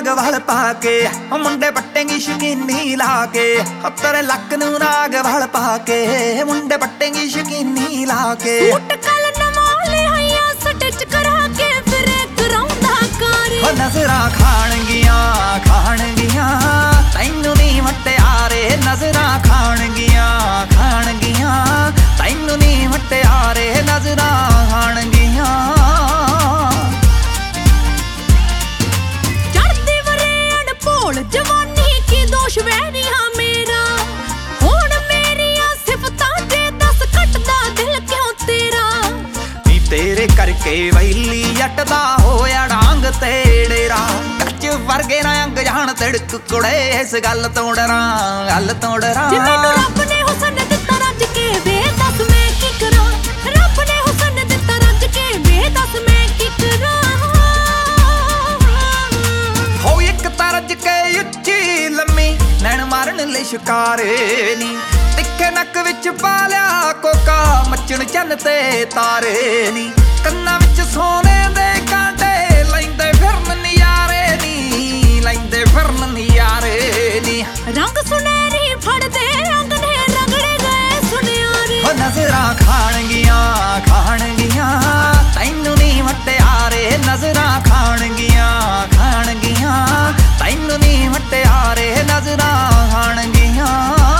नाग वाल पाके मुंडे पट्टेंगी शकीनी लाके तेरे लक नू नाग वाल पाके मुंडे पट्टेंगी शकीनी लाके नजरा खाणगियां तैनू नी मटियारे नजरा खाणगियां तैनू नी मटियारे नजरा खाणगियां चढ़दी वरेण भोल जवानी की दोष वैरिया मेरा हुण मेरिया सिफतां जे दस कटदा दिल क्यों तेरा नी तेरे करके वैली अटदा होया डांग तेड़ेरा कच वर्गे ना अंग जान तिड़क कुड़े इस गल तो डरां जे मैनू रब ने हुसन दिता रज के वे दस मैं की करां रब ने हुसन दिता रज के वे दस मैं की करां हो एक तरज के उच्ची लम्मी नैन मारन ले शिकारे नी तिखे नक विच पा लिया कोका मचण चन्न ते तारे नी कन्ना विच सोने दे कांटे लैंदे फिरन नियारे नी रंग सुनहरी फड़ दे रंग ने रगड़े गए सुनियारे हो नजरा खाणगियां तैनू नी मटियारे नजरा खाणगियां तैनू नी मटियारे नजरा खाणगियां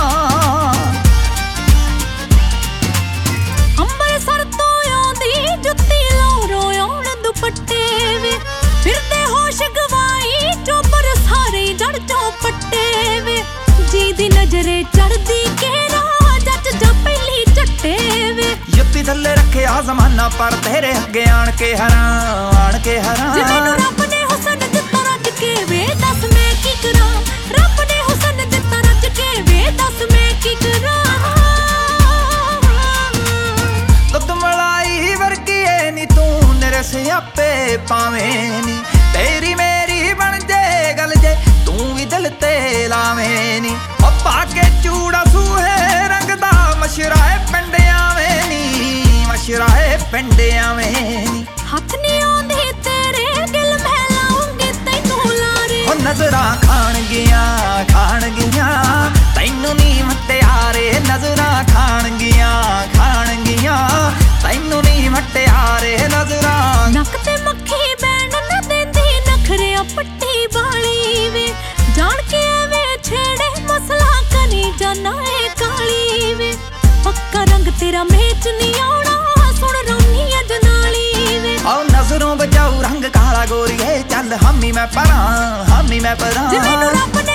ਅੰਮ੍ਰਿਤਸਰ ਤੋਂ ਆਉਂਦੀ ਜੁੱਤੀ ਲਾਉਰੋਂ ਆਉਣ ਦੁਪੱਟੇ ਵੇ ਫਿਰਦੇ ਹੋਸ਼ ਗਵਾਈ ਚੋਬਰ ਸਾਰੇ ਜੜ ਚੋਂ ਪੱਟੇ ਵੇ ਜੀ ਦੀ ਨਜ਼ਰੇ ਚੜਦੀ ਕਿਹੜਾ ਜੱਜ ਜਾਂ ਪਹਿਲੀ ਝੱਟੇ ਵੇ युत्ती थल्ले रखे जमाना पर तेरे अगे आण के हरां ਜੇ ਮੈਨੂੰ ਰੱਬ ਨੇ ਹੁਸਨ ਦਿੱਤਾ ਰੱਜ ਕੇ ਵੇ ਦੱਸ ਮੈਂ ਕੀ ਕਰਾਂ ਰੱਬ ਨੇ ਹੁਸਨ ਦਿੱਤਾ ਰੱਜ ਕੇ ਵੇ ਦੱਸ ਮੈਂ ਕੀ ਕਰਾਂ दुध मलाई वर्गी है नी तू मेरे सियापे पावे नी तेरी मेरी बन जे गल जे तू भी दिल ते लावे नी ओ पाके चूड़ा सूहे रंग दा मशराए पिंडियां में नी ਹੱਥ ਨਹੀਂ ਆਉਂਦੇ ਤੇਰੇ ਦਿਲ ਮੈਂ ਲਾਉਂਗੀ ਤੈਨੂੰ ਲਾਰੇ ओ नजरा खाणगियां तैनू नी मटियारे नजरा खाणगियां तैनू नी मटियारे नजरा ਨੱਕ ਤੇ ਮੱਖੀ ਬੈਣ ਨਾ ਦਿੰਦੀ ਨਖਰਿਆਂ ਪੱਟੀ ਵਾਲੀ ਵੇ ਜਾਣ ਕੇ ਐਵੇਂ ਛੇੜੇ ਮਸਲਾ ਕਰੀ ਜਾਨਾ ਏ ਕਾਲੀ ਵੇ ਪੱਕਾ ਰੰਗ ਤੇਰਾ ਮੇਚ ਨਹੀਂ ਆਉਣਾ ਸੁਣ ਰੋਨੀ ਅੱਜ ਨਾਲੀ ਵੇ ओ नजरों बचाऊ रंग काला गोरिए चल हामी मैं परां ਜੇ ਮੈਨੂੰ ਰੱਬ ਨੇ